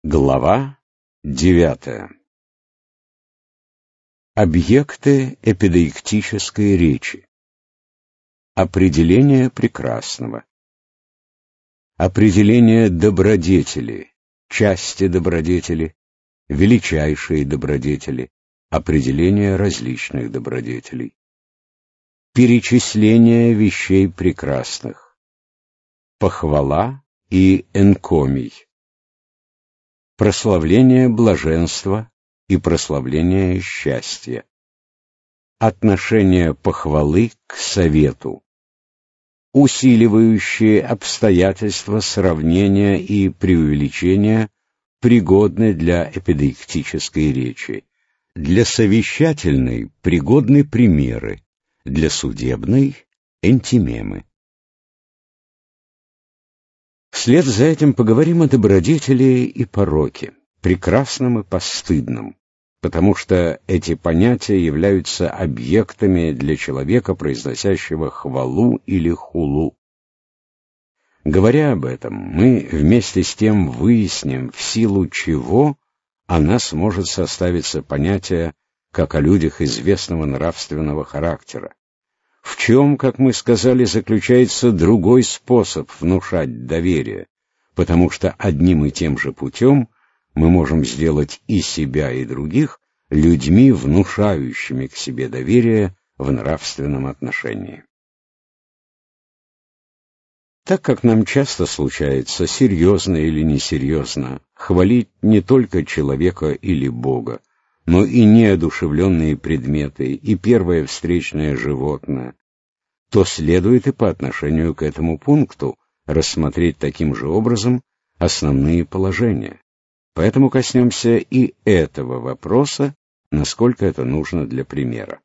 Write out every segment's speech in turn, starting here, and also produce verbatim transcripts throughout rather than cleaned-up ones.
Глава девятая. Объекты эпидейктической речи. Определение прекрасного. Определение добродетели, части добродетели, величайшие добродетели, определение различных добродетелей. Перечисление вещей прекрасных. Похвала и энкомий. Прославление блаженства и прославление счастья. Отношение похвалы к совету. Усиливающие обстоятельства сравнения и преувеличения пригодны для эпидейктической речи. Для совещательной пригодны примеры, для судебной — энтимемы. Вслед за этим поговорим о добродетели и пороке, прекрасном и постыдном, потому что эти понятия являются объектами для человека, произносящего хвалу или хулу. Говоря об этом, мы вместе с тем выясним, в силу чего о нас может составиться понятие, как о людях известного нравственного характера. В чем, как мы сказали, заключается другой способ внушать доверие, потому что одним и тем же путем мы можем сделать и себя, и других людьми, внушающими к себе доверие в нравственном отношении. Так как нам часто случается, серьезно или несерьезно, хвалить не только человека или Бога, но и неодушевленные предметы, и первое встречное животное, то следует и по отношению к этому пункту рассмотреть таким же образом основные положения. Поэтому коснемся и этого вопроса, насколько это нужно для примера.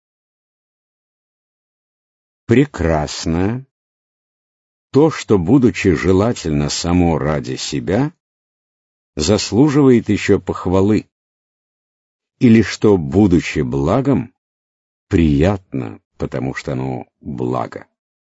Прекрасно то, что, будучи желательно само ради себя, заслуживает еще похвалы, или что, будучи благом, приятно, потому что оно благо.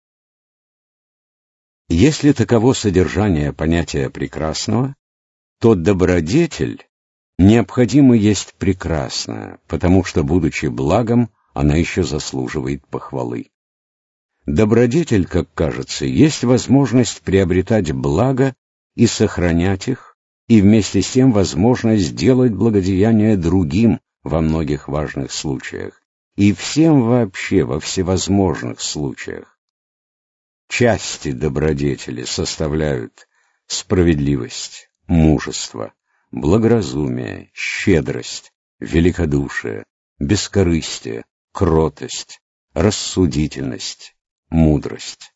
Если таково содержание понятия прекрасного, то добродетель необходимо есть прекрасная, потому что, будучи благом, она еще заслуживает похвалы. Добродетель, как кажется, есть возможность приобретать благо и сохранять их, и вместе с тем возможность сделать благодеяние другим во многих важных случаях, и всем вообще во всевозможных случаях. Части добродетели составляют справедливость, мужество, благоразумие, щедрость, великодушие, бескорыстие, кротость, рассудительность, мудрость.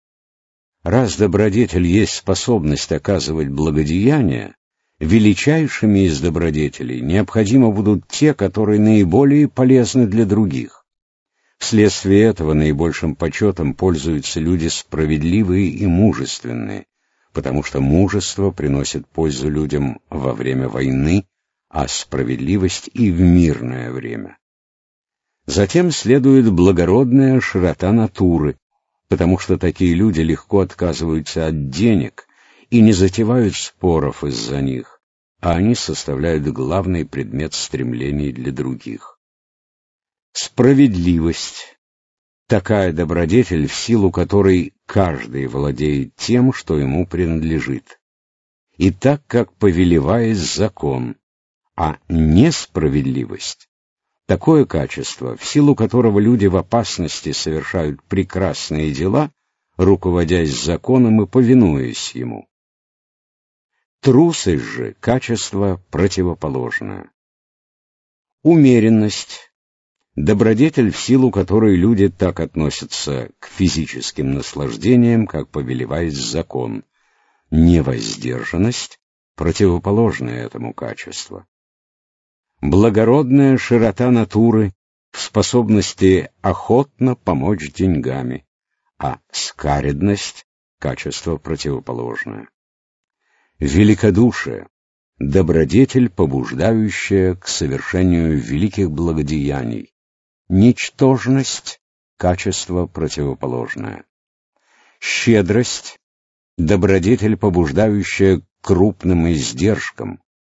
Раз добродетель есть способность оказывать благодеяние, величайшими из добродетелей необходимо будут те, которые наиболее полезны для других. Вследствие этого наибольшим почетом пользуются люди справедливые и мужественные, потому что мужество приносит пользу людям во время войны, а справедливость и в мирное время. Затем следует благородная широта натуры, потому что такие люди легко отказываются от денег и не затевают споров из-за них, а они составляют главный предмет стремлений для других. Справедливость — такая добродетель, в силу которой каждый владеет тем, что ему принадлежит, и так, как повелевает закон, а несправедливость — такое качество, в силу которого люди в опасности совершают прекрасные дела, руководясь законом и повинуясь ему. Трусость же — качество противоположное. Умеренность — добродетель, в силу которой люди так относятся к физическим наслаждениям, как повелевает закон. Невоздержанность — противоположное этому качество. Благородная широта натуры в способности охотно помочь деньгами, а скаредность — качество противоположное. Великодушие — добродетель, побуждающая к совершению великих благодеяний. Ничтожность — качество противоположное. Щедрость — добродетель, побуждающая к крупным издержкам,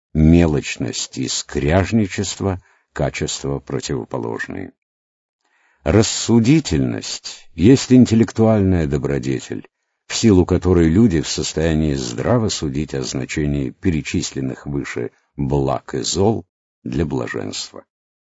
мелочность и скряжничество — качества противоположные. Рассудительность есть интеллектуальная добродетель, в силу которой люди в состоянии здраво судить о значении перечисленных выше благ и зол для блаженства.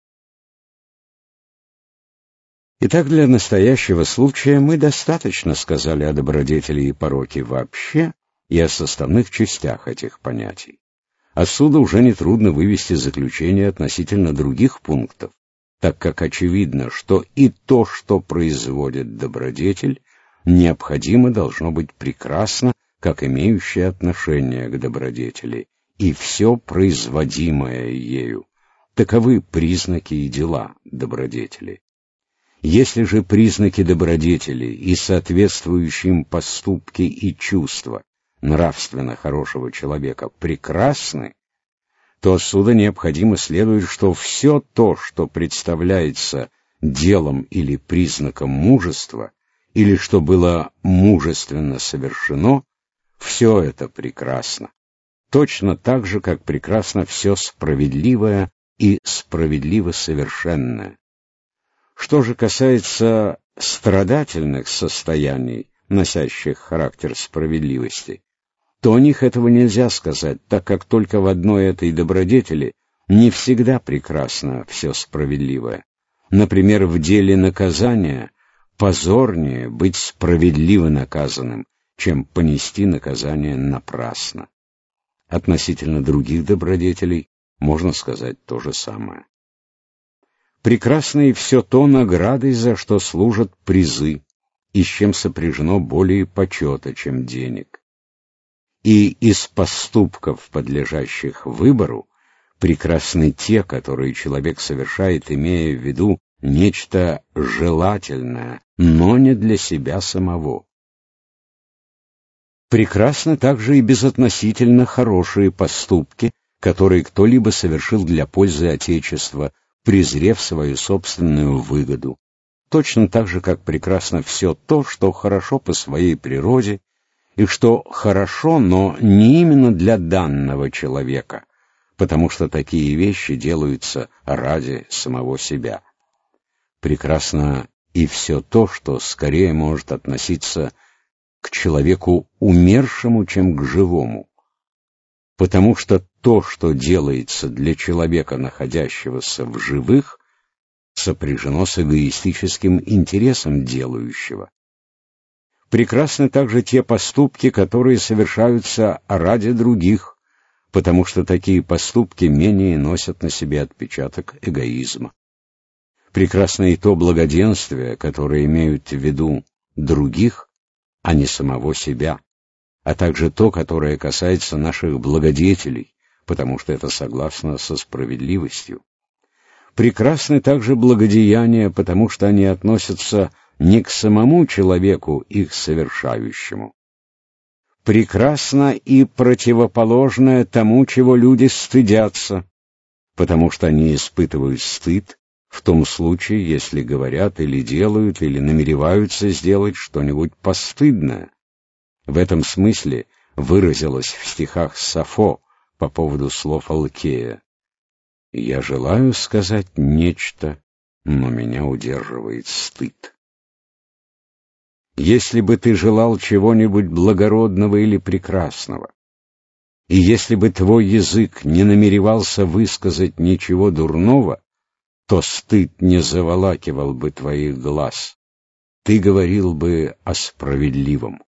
Итак, для настоящего случая мы достаточно сказали о добродетели и пороке вообще и о составных частях этих понятий. Отсюда уже нетрудно вывести заключение относительно других пунктов, так как очевидно, что и то, что производит добродетель, необходимо должно быть прекрасно, как имеющее отношение к добродетели, и все производимое ею. Таковы признаки и дела добродетели. Если же признаки добродетели и соответствующие им поступки и чувства нравственно хорошего человека прекрасны, то отсюда необходимо следует, что все то, что представляется делом или признаком мужества, или что было мужественно совершено, все это прекрасно. Точно так же, как прекрасно все справедливое и справедливо совершенное. Что же касается страдательных состояний, носящих характер справедливости, то о них этого нельзя сказать, так как только в одной этой добродетели не всегда прекрасно все справедливое. Например, в деле наказания позорнее быть справедливо наказанным, чем понести наказание напрасно. Относительно других добродетелей можно сказать то же самое. Прекрасно и все то наградой, за что служат призы, и с чем сопряжено более почета, чем денег. И из поступков, подлежащих выбору, прекрасны те, которые человек совершает, имея в виду нечто желательное, но не для себя самого. Прекрасны также и безотносительно хорошие поступки, которые кто-либо совершил для пользы Отечества, презрев свою собственную выгоду. Точно так же, как прекрасно все то, что хорошо по своей природе, и что хорошо, но не именно для данного человека, потому что такие вещи делаются ради самого себя. Прекрасно и все то, что скорее может относиться к человеку умершему, чем к живому, потому что то, что делается для человека, находящегося в живых, сопряжено с эгоистическим интересом делающего. Прекрасны также те поступки, которые совершаются ради других, потому что такие поступки менее носят на себе отпечаток эгоизма. Прекрасно и то благоденствие, которое имеют в виду других, а не самого себя, а также то, которое касается наших благодетелей, потому что это согласно со справедливостью. Прекрасны также благодеяния, потому что они относятся не к самому человеку, их совершающему. Прекрасно и противоположное тому, чего люди стыдятся, потому что они испытывают стыд в том случае, если говорят или делают, или намереваются сделать что-нибудь постыдное. В этом смысле выразилось в стихах Сафо по поводу слов Алкея: «Я желаю сказать нечто, но меня удерживает стыд». Если бы ты желал чего-нибудь благородного или прекрасного, и если бы твой язык не намеревался высказать ничего дурного, то стыд не заволакивал бы твоих глаз, ты говорил бы о справедливом.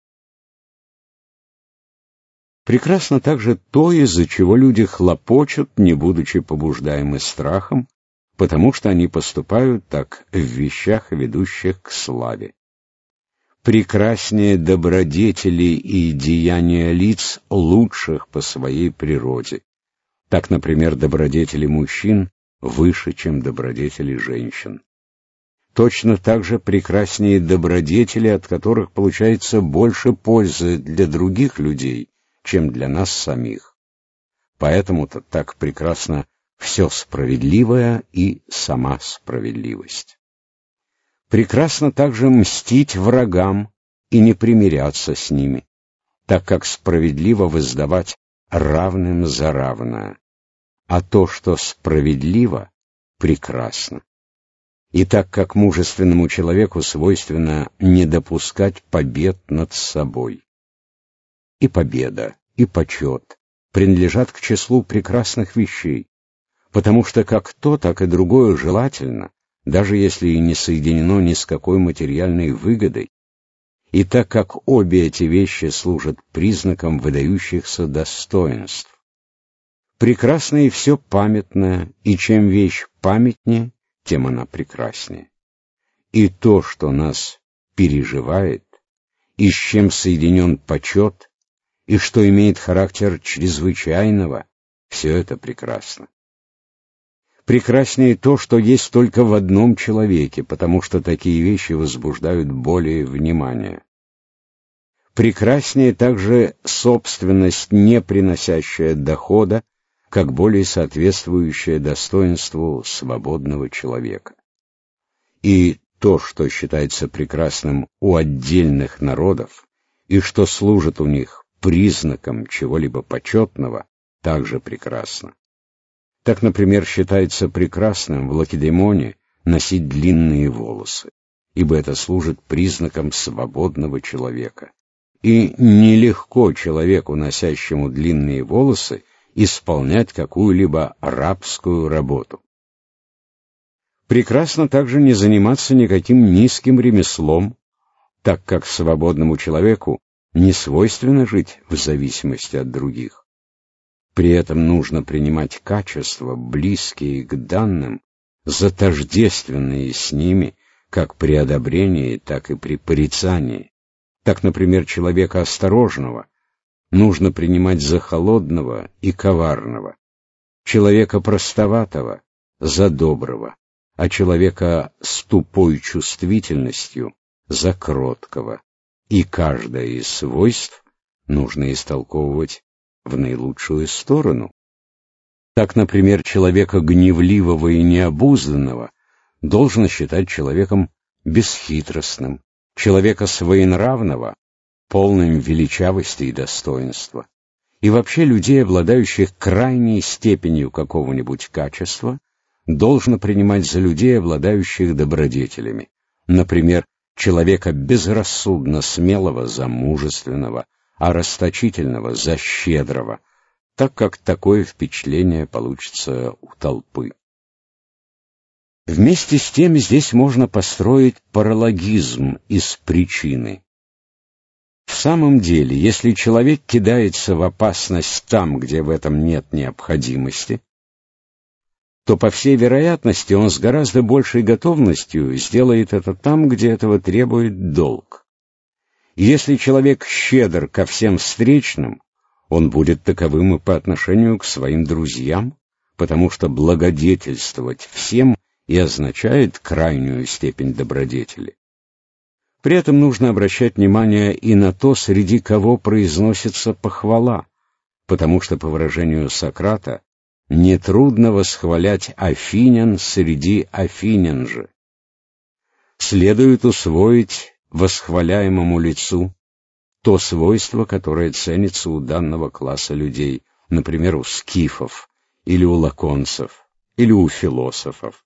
Прекрасно также то, из-за чего люди хлопочут, не будучи побуждаемы страхом, потому что они поступают так в вещах, ведущих к славе. Прекраснее добродетели и деяния лиц, лучших по своей природе. Так, например, добродетели мужчин выше, чем добродетели женщин. Точно так же прекраснее добродетели, от которых получается больше пользы для других людей, чем для нас самих. Поэтому-то так прекрасно все справедливое и сама справедливость. Прекрасно также мстить врагам и не примиряться с ними, так как справедливо воздавать равным за равное, а то, что справедливо, прекрасно. И так как мужественному человеку свойственно не допускать побед над собой. И победа, и почет принадлежат к числу прекрасных вещей, потому что как то, так и другое желательно, даже если и не соединено ни с какой материальной выгодой, и так как обе эти вещи служат признаком выдающихся достоинств. Прекрасно и все памятное, и чем вещь памятнее, тем она прекраснее. И то, что нас переживает, и с чем соединен почет, и что имеет характер чрезвычайного, все это прекрасно. Прекраснее то, что есть только в одном человеке, потому что такие вещи возбуждают более внимания. Прекраснее также собственность, не приносящая дохода, как более соответствующая достоинству свободного человека. И то, что считается прекрасным у отдельных народов, и что служит у них признаком чего-либо почетного, также прекрасно. Так, например, считается прекрасным в Лакедемоне носить длинные волосы, ибо это служит признаком свободного человека. И нелегко человеку, носящему длинные волосы, исполнять какую-либо рабскую работу. Прекрасно также не заниматься никаким низким ремеслом, так как свободному человеку не свойственно жить в зависимости от других. При этом нужно принимать качества, близкие к данным, за тождественные с ними, как при одобрении, так и при порицании. Так, например, человека осторожного нужно принимать за холодного и коварного, человека простоватого за доброго, а человека с тупой чувствительностью за кроткого. И каждое из свойств нужно истолковывать в наилучшую сторону. Так, например, человека гневливого и необузданного должен считать человеком бесхитростным, человека своенравного — полным величавости и достоинства. И вообще людей, обладающих крайней степенью какого-нибудь качества, должно принимать за людей, обладающих добродетелями. Например, человека безрассудно смелого за мужественного, а расточительного за щедрого, так как такое впечатление получится у толпы. Вместе с тем здесь можно построить паралогизм из причины. В самом деле, если человек кидается в опасность там, где в этом нет необходимости, то, по всей вероятности, он с гораздо большей готовностью сделает это там, где этого требует долг. Если человек щедр ко всем встречным, он будет таковым и по отношению к своим друзьям, потому что благодетельствовать всем и означает крайнюю степень добродетели. При этом нужно обращать внимание и на то, среди кого произносится похвала, потому что, по выражению Сократа, нетрудно восхвалять афинян среди афинян же. Следует усвоить восхваляемому лицу то свойство, которое ценится у данного класса людей, например, у скифов, или у лаконцев, или у философов.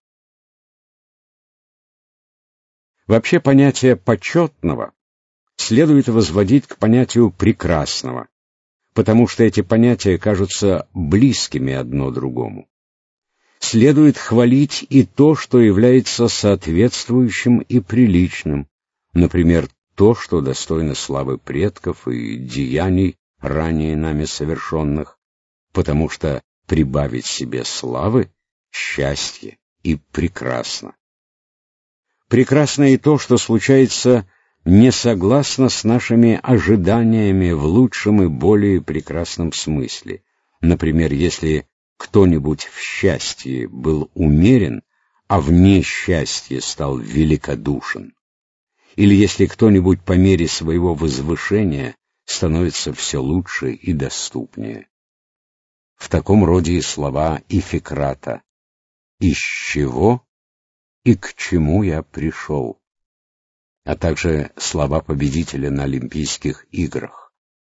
Вообще понятие почетного следует возводить к понятию прекрасного, потому что эти понятия кажутся близкими одно другому. Следует хвалить и то, что является соответствующим и приличным, например, то, что достойно славы предков и деяний, ранее нами совершенных, потому что прибавить себе славы — счастье и прекрасно. Прекрасно и то, что случается не согласно с нашими ожиданиями в лучшем и более прекрасном смысле. Например, если кто-нибудь в счастье был умерен, а в несчастье стал великодушен. Или если кто-нибудь по мере своего возвышения становится все лучше и доступнее. В таком роде и слова Ификрата «Из чего и к чему я пришел», а также слова победителя на Олимпийских играх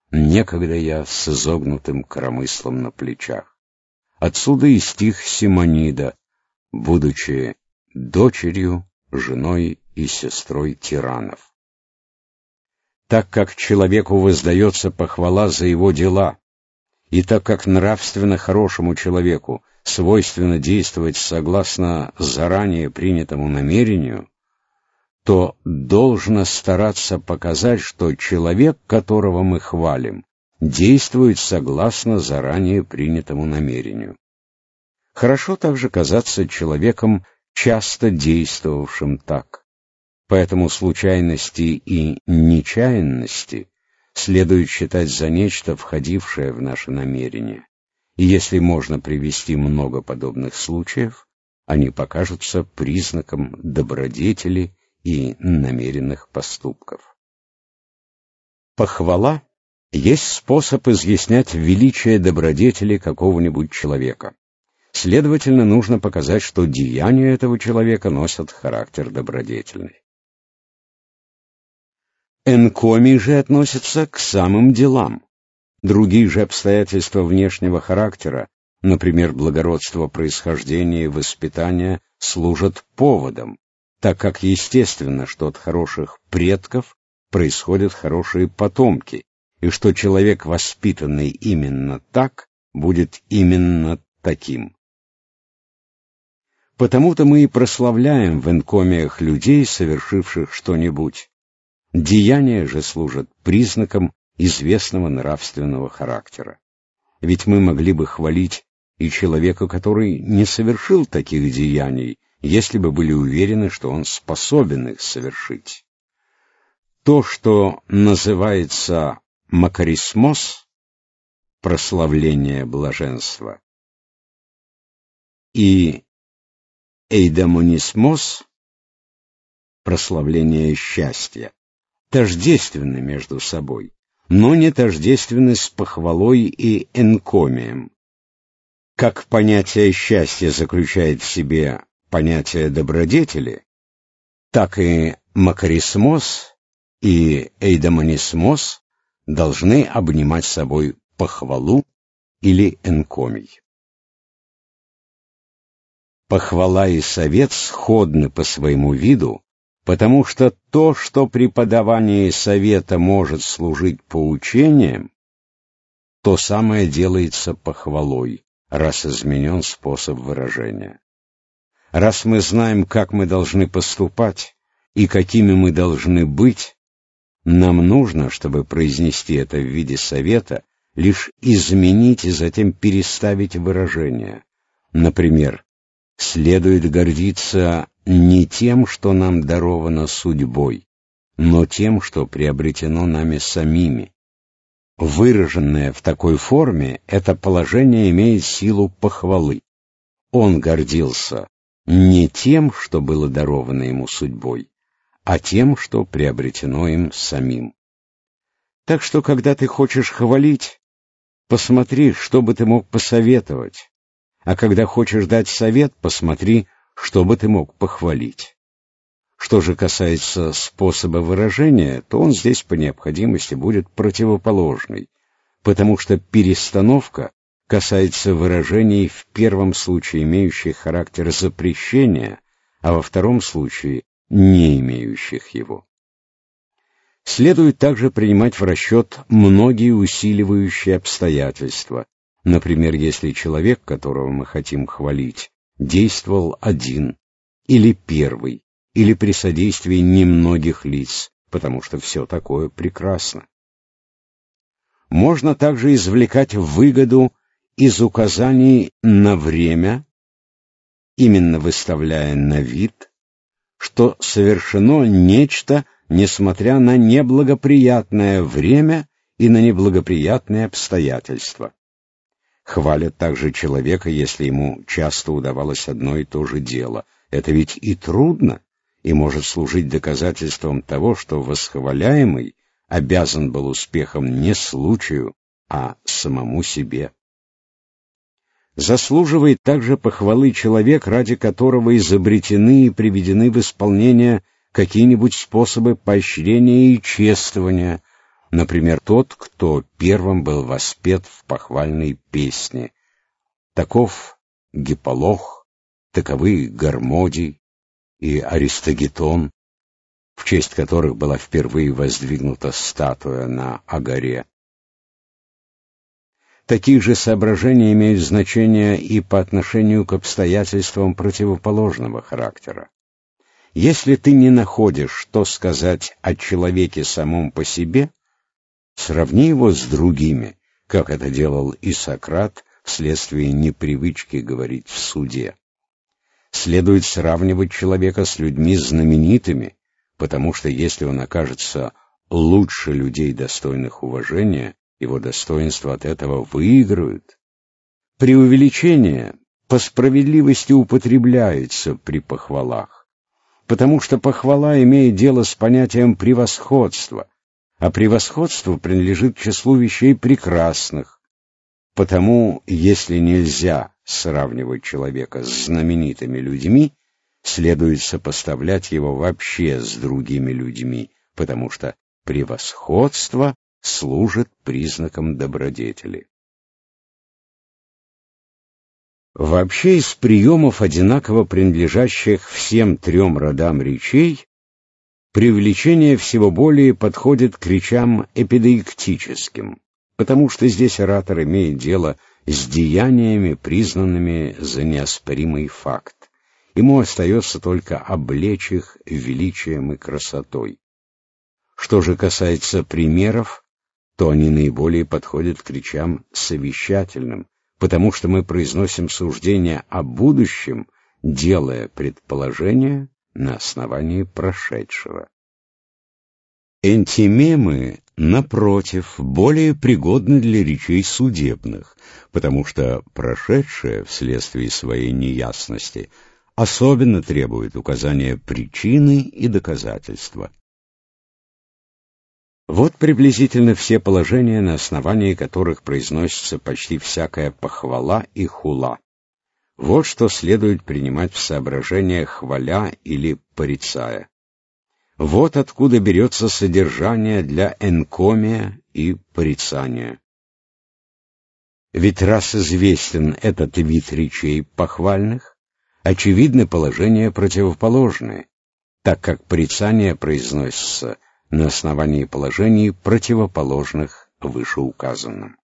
некогда я с изогнутым коромыслом на плечах. Отсюда и стих Симонида, будучи дочерью, женой и сестрой тиранов. Так как человеку воздается похвала за его дела, и так как нравственно хорошему человеку свойственно действовать согласно заранее принятому намерению, то должно стараться показать, что человек, которого мы хвалим, действует согласно заранее принятому намерению. Хорошо также казаться человеком, часто действовавшим так. Поэтому случайности и нечаянности следует считать за нечто, входившее в наше намерение. И если можно привести много подобных случаев, они покажутся признаком добродетели и намеренных поступков. Похвала есть способ изъяснять величие добродетели какого-нибудь человека. Следовательно, нужно показать, что деяния этого человека носят характер добродетельный. Энкомий же относится к самым делам. Другие же обстоятельства внешнего характера, например, благородство происхождения и воспитания, служат поводом, так как естественно, что от хороших предков происходят хорошие потомки, и что человек, воспитанный именно так, будет именно таким. Потому-то мы и прославляем в энкомиях людей, совершивших что-нибудь. Деяния же служат признаком известного нравственного характера. Ведь мы могли бы хвалить и человека, который не совершил таких деяний, если бы были уверены, что он способен их совершить. То, что называется макарисмос, прославление блаженства, и эйдамонисмос, прославление счастья, тождественны между собой, но не тождественны с похвалой и энкомием. Как понятие счастья заключает в себе понятие добродетели, так и макарисмос и эйдамонисмос должны обнимать собой похвалу или энкомий. Похвала и совет сходны по своему виду, потому что то, что при подавании совета может служить поучением, то самое делается похвалой, раз изменен способ выражения. Раз мы знаем, как мы должны поступать и какими мы должны быть, нам нужно, чтобы произнести это в виде совета, лишь изменить и затем переставить выражение. Например, следует гордиться не тем, что нам даровано судьбой, но тем, что приобретено нами самими. Выраженное в такой форме, это положение имеет силу похвалы. Он гордился не тем, что было даровано ему судьбой, а тем, что приобретено им самим. Так что, когда ты хочешь хвалить, посмотри, что бы ты мог посоветовать, а когда хочешь дать совет, посмотри, что бы ты мог похвалить. Что же касается способа выражения, то он здесь по необходимости будет противоположный, потому что перестановка касается выражений в первом случае имеющих характер запрещения, а во втором случае не имеющих его. Следует также принимать в расчет многие усиливающие обстоятельства. Например, если человек, которого мы хотим хвалить, действовал один, или первый, или при содействии немногих лиц, потому что все такое прекрасно. Можно также извлекать выгоду из указаний на время, именно выставляя на вид, что совершено нечто, несмотря на неблагоприятное время и на неблагоприятные обстоятельства. Хвалят также человека, если ему часто удавалось одно и то же дело. Это ведь и трудно, и может служить доказательством того, что восхваляемый обязан был успехом не случаю, а самому себе. Заслуживает также похвалы человек, ради которого изобретены и приведены в исполнение какие-нибудь способы поощрения и чествования, Например, тот, кто первым был воспет в похвальной песне. Таков Гиполох, таковы Гармодий и Аристогетон, в честь которых была впервые воздвигнута статуя на Агаре. Такие же соображения имеют значение и по отношению к обстоятельствам противоположного характера. Если ты не находишь, что сказать о человеке самом по себе, сравни его с другими, как это делал и Сократ вследствие непривычки говорить в суде. Следует сравнивать человека с людьми знаменитыми, потому что если он окажется лучше людей, достойных уважения, его достоинства от этого выиграют. Преувеличение по справедливости употребляется при похвалах, потому что похвала имеет дело с понятием превосходства, а превосходство принадлежит к числу вещей прекрасных. Потому, если нельзя сравнивать человека с знаменитыми людьми, следует сопоставлять его вообще с другими людьми, потому что превосходство служит признаком добродетели. Вообще из приемов, одинаково принадлежащих всем трем родам речей, преувеличение всего более подходит к речам эпидeiктическим, потому что здесь оратор имеет дело с деяниями, признанными за неоспоримый факт. Ему остается только облечь их величием и красотой. Что же касается примеров, то они наиболее подходят к речам совещательным, потому что мы произносим суждения о будущем, делая предположения на основании прошедшего. Энтимемы, напротив, более пригодны для речей судебных, потому что прошедшее, вследствие своей неясности, особенно требует указания причины и доказательства. Вот приблизительно все положения, на основании которых произносится почти всякая похвала и хула. Вот что следует принимать в соображение, хваля или порицая. Вот откуда берется содержание для энкомия и порицания. Ведь раз известен этот вид речей похвальных, очевидны положения противоположные, так как порицание произносится на основании положений, противоположных вышеуказанным.